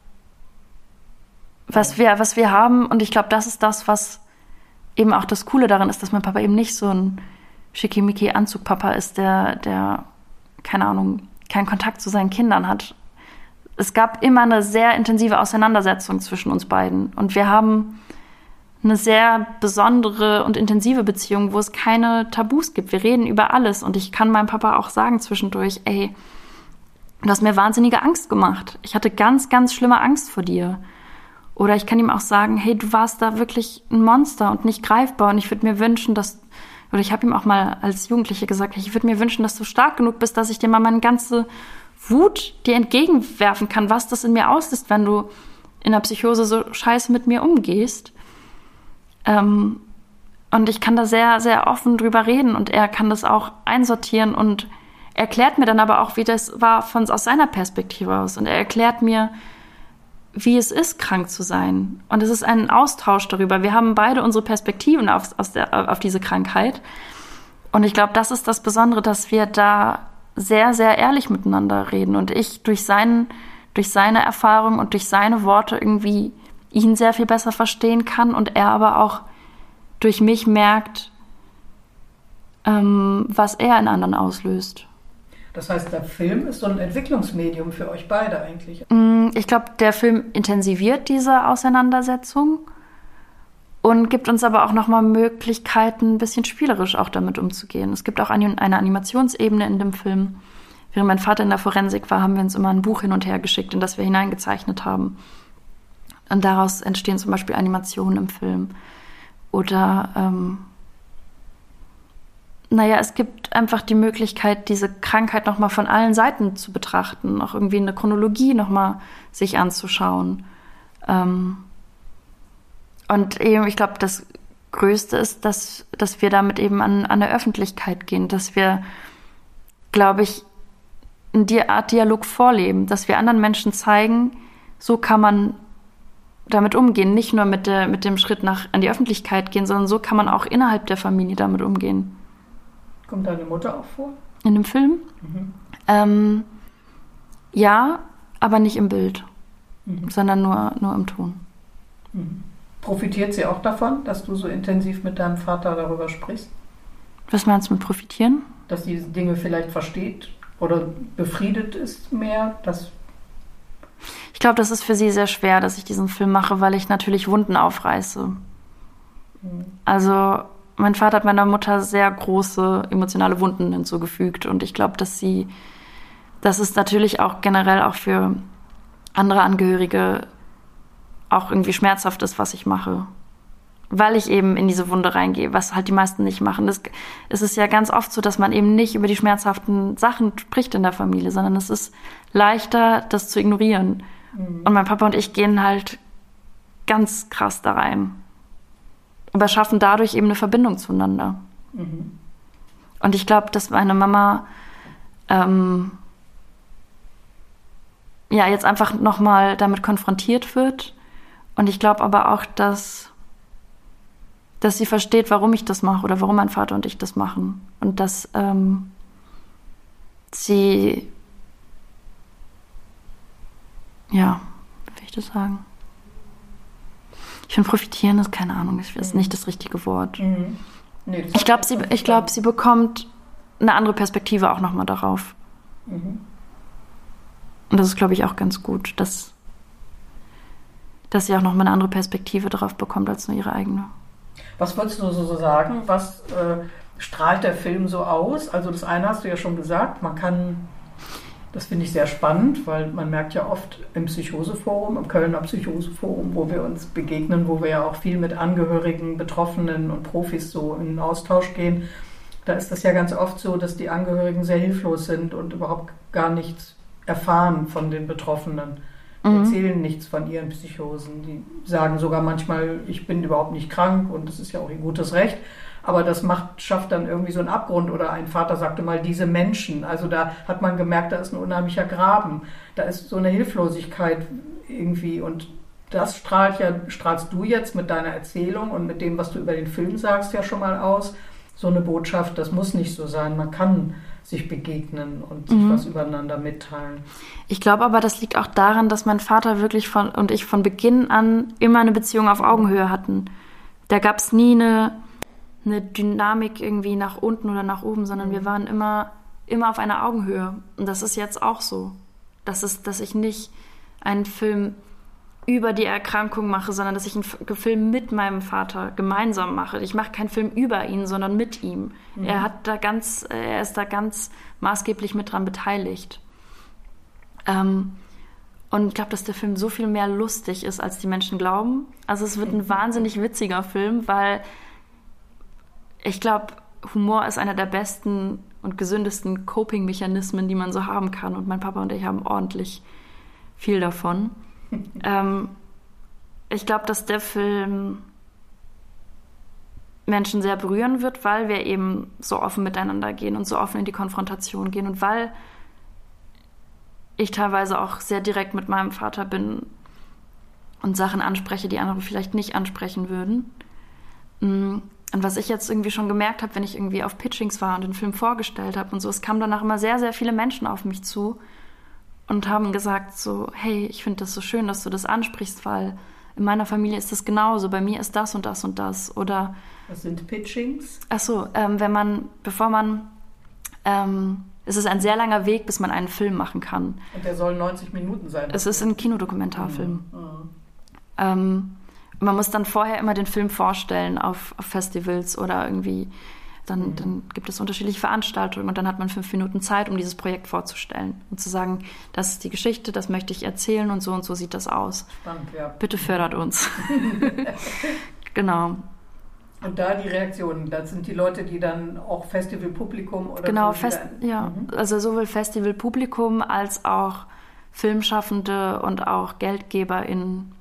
was wir haben, und ich glaube, das ist das, was eben auch das Coole daran ist, dass mein Papa eben nicht so ein Schickimicki-Anzug-Papa ist, der, keine Ahnung, keinen Kontakt zu seinen Kindern hat. Es gab immer eine sehr intensive Auseinandersetzung zwischen uns beiden. Und wir haben eine sehr besondere und intensive Beziehung, wo es keine Tabus gibt. Wir reden über alles. Und ich kann meinem Papa auch sagen zwischendurch, ey, du hast mir wahnsinnige Angst gemacht. Ich hatte ganz, ganz schlimme Angst vor dir. Oder ich kann ihm auch sagen, hey, du warst da wirklich ein Monster und nicht greifbar. Und ich würde mir wünschen, oder ich habe ihm auch mal als Jugendliche gesagt, ich würde mir wünschen, dass du stark genug bist, dass ich dir mal meine ganze Wut dir entgegenwerfen kann, was das in mir auslöst, wenn du in der Psychose so scheiße mit mir umgehst. Und ich kann da sehr, sehr offen drüber reden und er kann das auch einsortieren und erklärt mir dann aber auch, wie das war aus seiner Perspektive aus. Und er erklärt mir, wie es ist, krank zu sein. Und es ist ein Austausch darüber. Wir haben beide unsere Perspektiven auf diese Krankheit. Und ich glaube, das ist das Besondere, dass wir da sehr, sehr ehrlich miteinander reden. Und ich durch seine Erfahrung und durch seine Worte irgendwie ihn sehr viel besser verstehen kann und er aber auch durch mich merkt, was er in anderen auslöst. Das heißt, der Film ist so ein Entwicklungsmedium für euch beide eigentlich. Ich glaube, der Film intensiviert diese Auseinandersetzung und gibt uns aber auch nochmal Möglichkeiten, ein bisschen spielerisch auch damit umzugehen. Es gibt auch eine Animationsebene in dem Film. Während mein Vater in der Forensik war, haben wir uns immer ein Buch hin und her geschickt, in das wir hineingezeichnet haben. Und daraus entstehen zum Beispiel Animationen im Film. Oder es gibt einfach die Möglichkeit, diese Krankheit nochmal von allen Seiten zu betrachten, auch irgendwie eine Chronologie nochmal sich anzuschauen. Und eben, ich glaube, das Größte ist, dass wir damit eben an eine Öffentlichkeit gehen, dass wir, glaube ich, eine Art Dialog vorleben, dass wir anderen Menschen zeigen, so kann man damit umgehen, nicht nur mit dem Schritt an die Öffentlichkeit gehen, sondern so kann man auch innerhalb der Familie damit umgehen. Kommt deine Mutter auch vor? In dem Film? Mhm. Ja, aber nicht im Bild, sondern nur im Ton. Mhm. Profitiert sie auch davon, dass du so intensiv mit deinem Vater darüber sprichst? Was meinst du mit profitieren? Dass sie Dinge vielleicht versteht oder befriedet ist mehr? Ich glaube, das ist für sie sehr schwer, dass ich diesen Film mache, weil ich natürlich Wunden aufreiße. Mhm. Also mein Vater hat meiner Mutter sehr große emotionale Wunden hinzugefügt und ich glaube, dass es natürlich auch generell auch für andere Angehörige auch irgendwie schmerzhaft ist, was ich mache. Weil ich eben in diese Wunde reingehe, was halt die meisten nicht machen. Es ist ja ganz oft so, dass man eben nicht über die schmerzhaften Sachen spricht in der Familie, sondern es ist leichter, das zu ignorieren. Mhm. Und mein Papa und ich gehen halt ganz krass da rein. Aber schaffen dadurch eben eine Verbindung zueinander. Mhm. Und ich glaube, dass meine Mama jetzt einfach nochmal damit konfrontiert wird. Und ich glaube aber auch, dass sie versteht, warum ich das mache oder warum mein Vater und ich das machen. Und dass sie, wie will ich das sagen? Ich finde, profitieren ist, keine Ahnung, ist nicht das richtige Wort. Mhm. Nee, Ich glaube, sie bekommt eine andere Perspektive auch nochmal darauf. Mhm. Und das ist, glaube ich, auch ganz gut, dass sie auch nochmal eine andere Perspektive darauf bekommt als nur ihre eigene. Was würdest du so sagen? Was strahlt der Film so aus? Also das eine hast du ja schon gesagt, das finde ich sehr spannend, weil man merkt ja oft im Psychoseforum, im Kölner Psychoseforum, wo wir uns begegnen, wo wir ja auch viel mit Angehörigen, Betroffenen und Profis so in den Austausch gehen, da ist das ja ganz oft so, dass die Angehörigen sehr hilflos sind und überhaupt gar nichts erfahren von den Betroffenen. Die erzählen nichts von ihren Psychosen. Die sagen sogar manchmal, ich bin überhaupt nicht krank und das ist ja auch ihr gutes Recht. Aber das schafft dann irgendwie so einen Abgrund. Oder ein Vater sagte mal, diese Menschen. Also da hat man gemerkt, da ist ein unheimlicher Graben. Da ist so eine Hilflosigkeit irgendwie. Und das strahlst du jetzt mit deiner Erzählung und mit dem, was du über den Film sagst, ja schon mal aus. So eine Botschaft, das muss nicht so sein. Man kann sich begegnen und sich was übereinander mitteilen. Ich glaube aber, das liegt auch daran, dass mein Vater wirklich und ich von Beginn an immer eine Beziehung auf Augenhöhe hatten. Da gab es nie eine Dynamik irgendwie nach unten oder nach oben, sondern wir waren immer auf einer Augenhöhe. Und das ist jetzt auch so. Dass ich nicht einen Film über die Erkrankung mache, sondern dass ich einen Film mit meinem Vater gemeinsam mache. Ich mache keinen Film über ihn, sondern mit ihm. Er ist da ganz maßgeblich mit dran beteiligt. Und ich glaube, dass der Film so viel mehr lustig ist, als die Menschen glauben. Also es wird ein wahnsinnig witziger Film, weil ich glaube, Humor ist einer der besten und gesündesten Coping-Mechanismen, die man so haben kann. Und mein Papa und ich haben ordentlich viel davon. Ich glaube, dass der Film Menschen sehr berühren wird, weil wir eben so offen miteinander gehen und so offen in die Konfrontation gehen und weil ich teilweise auch sehr direkt mit meinem Vater bin und Sachen anspreche, die andere vielleicht nicht ansprechen würden. Und was ich jetzt irgendwie schon gemerkt habe, wenn ich irgendwie auf Pitchings war und den Film vorgestellt habe und so, es kamen danach immer sehr, sehr viele Menschen auf mich zu und haben gesagt so, hey, ich finde das so schön, dass du das ansprichst, weil in meiner Familie ist das genauso, bei mir ist das und das und das. Oder was sind Pitchings? Achso, es ist ein sehr langer Weg, bis man einen Film machen kann. Und der soll 90 Minuten sein? Es ist ein Kinodokumentarfilm. Man muss dann vorher immer den Film vorstellen auf Festivals oder irgendwie. Dann gibt es unterschiedliche Veranstaltungen und dann hat man 5 Minuten Zeit, um dieses Projekt vorzustellen und zu sagen, das ist die Geschichte, das möchte ich erzählen und so sieht das aus. Spannend, ja. Bitte fördert uns. Genau. Und da die Reaktionen, das sind die Leute, die dann auch Festivalpublikum oder genau, so also sowohl Festivalpublikum als auch Filmschaffende und auch GeldgeberInnen.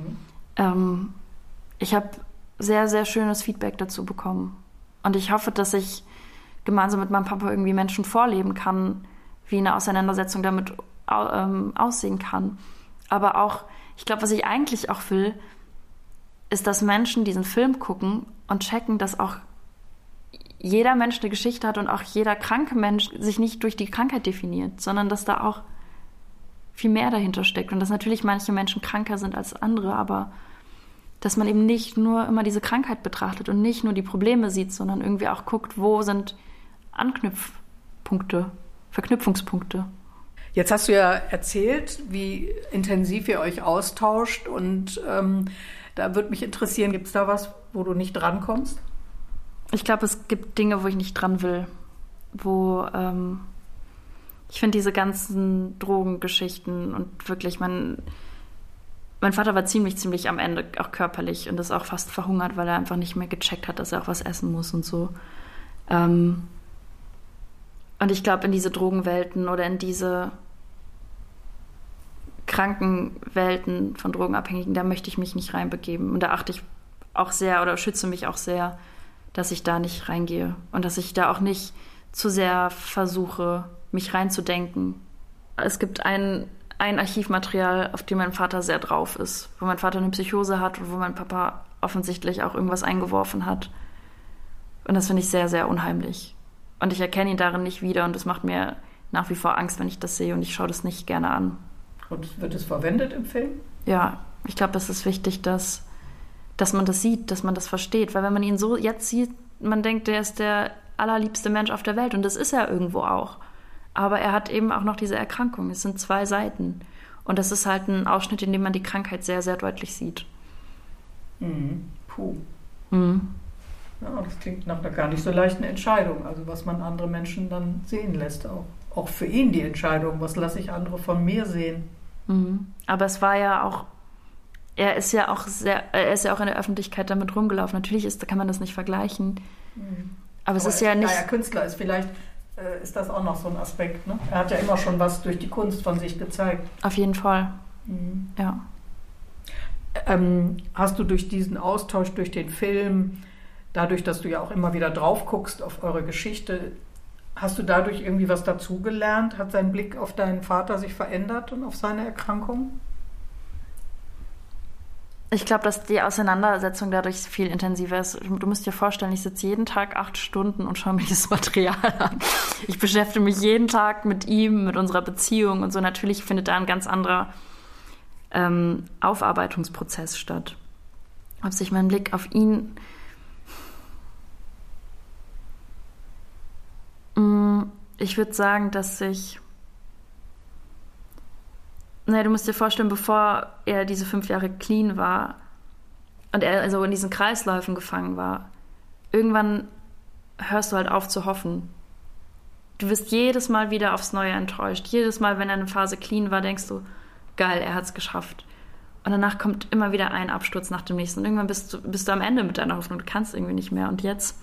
Ich habe sehr, sehr schönes Feedback dazu bekommen. Und ich hoffe, dass ich gemeinsam mit meinem Papa irgendwie Menschen vorleben kann, wie eine Auseinandersetzung damit aussehen kann. Aber auch, ich glaube, was ich eigentlich auch will, ist, dass Menschen diesen Film gucken und checken, dass auch jeder Mensch eine Geschichte hat und auch jeder kranke Mensch sich nicht durch die Krankheit definiert, sondern dass da auch viel mehr dahinter steckt. Und dass natürlich manche Menschen kranker sind als andere, aber dass man eben nicht nur immer diese Krankheit betrachtet und nicht nur die Probleme sieht, sondern irgendwie auch guckt, wo sind Anknüpfpunkte, Verknüpfungspunkte. Jetzt hast du ja erzählt, wie intensiv ihr euch austauscht und da würde mich interessieren, gibt es da was, wo du nicht drankommst? Ich glaube, es gibt Dinge, wo ich nicht dran will, wo ich finde diese ganzen Drogengeschichten und wirklich mein Vater war ziemlich am Ende auch körperlich und ist auch fast verhungert, weil er einfach nicht mehr gecheckt hat, dass er auch was essen muss und so. Und ich glaube, in diese Drogenwelten oder in diese Krankenwelten von Drogenabhängigen, da möchte ich mich nicht reinbegeben. Und da achte ich auch sehr oder schütze mich auch sehr, dass ich da nicht reingehe und dass ich da auch nicht zu sehr versuche, mich reinzudenken. Es gibt ein Archivmaterial, auf dem mein Vater sehr drauf ist, wo mein Vater eine Psychose hat und wo mein Papa offensichtlich auch irgendwas eingeworfen hat. Und das finde ich sehr, sehr unheimlich. Und ich erkenne ihn darin nicht wieder und das macht mir nach wie vor Angst, wenn ich das sehe und ich schaue das nicht gerne an. Und wird es verwendet im Film? Ja, ich glaube, es ist wichtig, dass dass man das sieht, dass man das versteht. Weil wenn man ihn so jetzt sieht, man denkt, der ist der allerliebste Mensch auf der Welt. Und das ist er irgendwo auch. Aber er hat eben auch noch diese Erkrankung. Es sind 2 Seiten. Und das ist halt ein Ausschnitt, in dem man die Krankheit sehr, sehr deutlich sieht. Puh. Mhm. Ja, das klingt nach einer gar nicht so leichten Entscheidung. Also was man andere Menschen dann sehen lässt. Auch für ihn die Entscheidung, was lasse ich andere von mir sehen. Mhm. Aber es war ja auch, er ist ja auch in der Öffentlichkeit damit rumgelaufen. Natürlich kann man das nicht vergleichen. Aber es ist ja nicht... Da er Künstler ist, vielleicht ist das auch noch so ein Aspekt. Ne? Er hat ja immer schon was durch die Kunst von sich gezeigt. Auf jeden Fall, ja. Hast du durch diesen Austausch, durch den Film, dadurch, dass du ja auch immer wieder drauf guckst auf eure Geschichte, hast du dadurch irgendwie was dazugelernt? Hat sein Blick auf deinen Vater sich verändert und auf seine Erkrankung? Ich glaube, dass die Auseinandersetzung dadurch viel intensiver ist. Du musst dir vorstellen, ich sitze jeden Tag 8 Stunden und schaue mir dieses Material an. Ich beschäftige mich jeden Tag mit ihm, mit unserer Beziehung und so. Natürlich findet da ein ganz anderer Aufarbeitungsprozess statt. Ob sich mein Blick auf ihn... Ich würde sagen, dass sich... Du musst dir vorstellen, bevor er diese 5 Jahre clean war und er also in diesen Kreisläufen gefangen war, irgendwann hörst du halt auf zu hoffen. Du wirst jedes Mal wieder aufs Neue enttäuscht. Jedes Mal, wenn er eine Phase clean war, denkst du, geil, er hat's geschafft. Und danach kommt immer wieder ein Absturz nach dem nächsten. Und irgendwann bist du am Ende mit deiner Hoffnung. Du kannst irgendwie nicht mehr. Und jetzt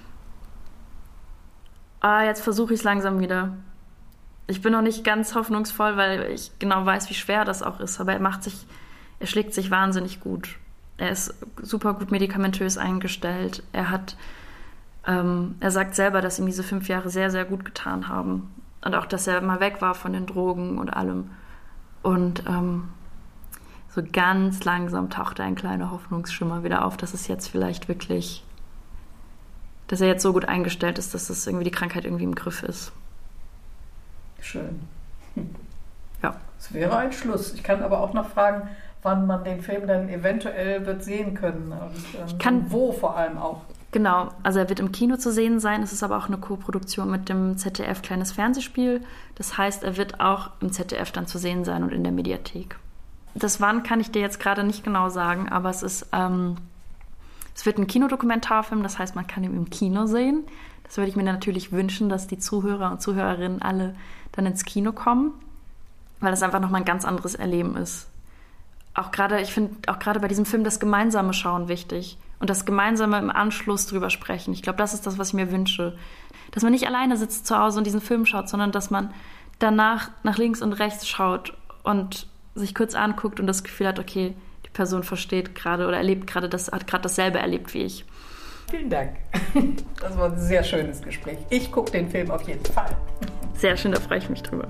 versuche ich es langsam wieder. Ich bin noch nicht ganz hoffnungsvoll, weil ich genau weiß, wie schwer das auch ist. Aber er schlägt sich wahnsinnig gut. Er ist super gut medikamentös eingestellt. Er sagt selber, dass ihm diese 5 Jahre sehr, sehr gut getan haben. Und auch, dass er mal weg war von den Drogen und allem. Und so ganz langsam taucht ein kleiner Hoffnungsschimmer wieder auf, dass es jetzt vielleicht wirklich, dass er jetzt so gut eingestellt ist, dass das irgendwie die Krankheit irgendwie im Griff ist. Schön. Ja. Das wäre ein Schluss. Ich kann aber auch noch fragen, wann man den Film dann eventuell wird sehen können. Und wo vor allem auch. Genau, also er wird im Kino zu sehen sein. Es ist aber auch eine Co-Produktion mit dem ZDF Kleines Fernsehspiel. Das heißt, er wird auch im ZDF dann zu sehen sein und in der Mediathek. Das wann kann ich dir jetzt gerade nicht genau sagen, aber es wird ein Kinodokumentarfilm, das heißt, man kann ihn im Kino sehen. Das würde ich mir natürlich wünschen, dass die Zuhörer und Zuhörerinnen alle dann ins Kino kommen, weil das einfach nochmal ein ganz anderes Erleben ist. Ich finde auch gerade bei diesem Film das gemeinsame Schauen wichtig und das gemeinsame im Anschluss drüber sprechen. Ich glaube, das ist das, was ich mir wünsche. Dass man nicht alleine sitzt zu Hause und diesen Film schaut, sondern dass man danach nach links und rechts schaut und sich kurz anguckt und das Gefühl hat, okay, die Person versteht gerade oder erlebt gerade hat gerade dasselbe erlebt wie ich. Vielen Dank. Das war ein sehr schönes Gespräch. Ich gucke den Film auf jeden Fall. Sehr schön, da freue ich mich drüber.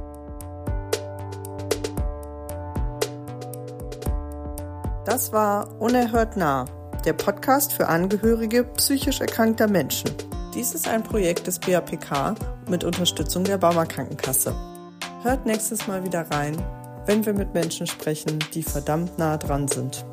Das war Unerhört nah, der Podcast für Angehörige psychisch erkrankter Menschen. Dies ist ein Projekt des BAPK mit Unterstützung der Barmer Krankenkasse. Hört nächstes Mal wieder rein, wenn wir mit Menschen sprechen, die verdammt nah dran sind.